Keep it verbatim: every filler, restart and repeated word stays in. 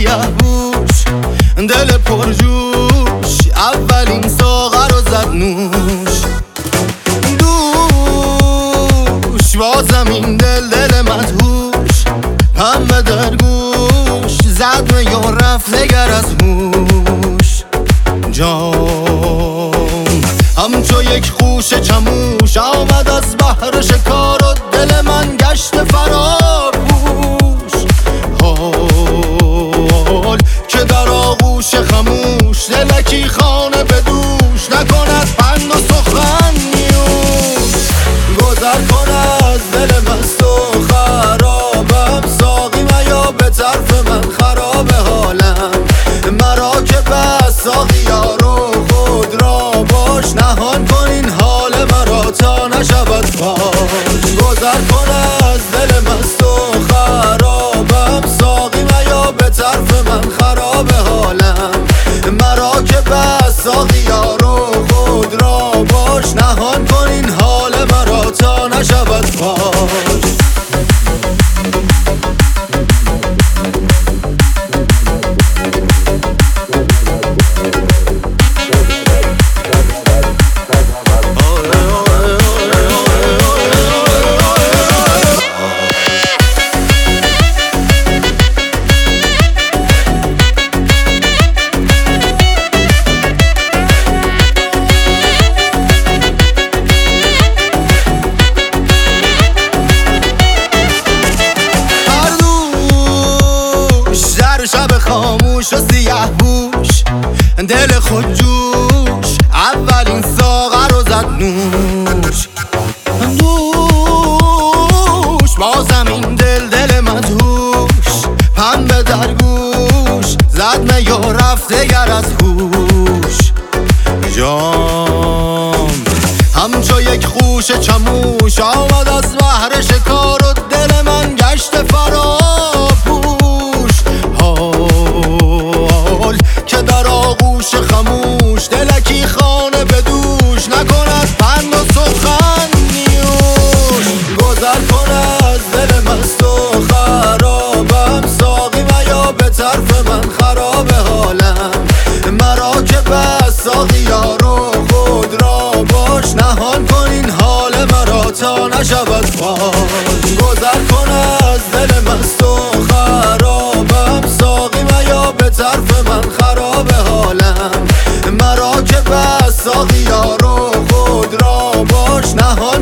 سیاه بوش دل پرجوش اولین ساغر رو زد نوش. دوش بازم این دل دل مدهوش پنبه در گوش زد و یا رفت نگر از هوش. جام همچو یک خوش چموش آمد از بحر شکار و دل من گشت فراموش. حال که در آغوش خموش دلکی خانه به دوش نکند پند و سخن نیوش. گذر کن از دل مست و خرابم ساقی میا به طرف من خراب حالم مرا که بس ساقی یارو خود را باش نهان کن این حال مرا تا نشود فاش. گذر کن از دل مست و خرابم ساقی میا به طرف من خراب حالم مرا که بس ساقی یارو خود را باش نهان کن این حال مرا تا نشود فاش. شب خاموش و سیاه بوش دل خود جوش اولین ساغر رو زد نوش. دوش بازم این دل دل مدهوش پنبه در گوش زد می و رفت دگر از هوش. جام همچو یک خوش چموش آمد از بحر شکار و دل من گشت فراموش. که در آغوش خموش دلکی خانه به دوش نکند پند و سخن نیوش. گذر کن از دل مست و خرابم ساقی میا به طرف من خراب حالم مرا که بس ساقی یارو خود را باش نهان کن این حال مرا تا نشود فاش. گذر کن از دل مست و خرابم ساقی میا به طرف من خراب حالم مرا که بس ساقی یارو خود را باش نهان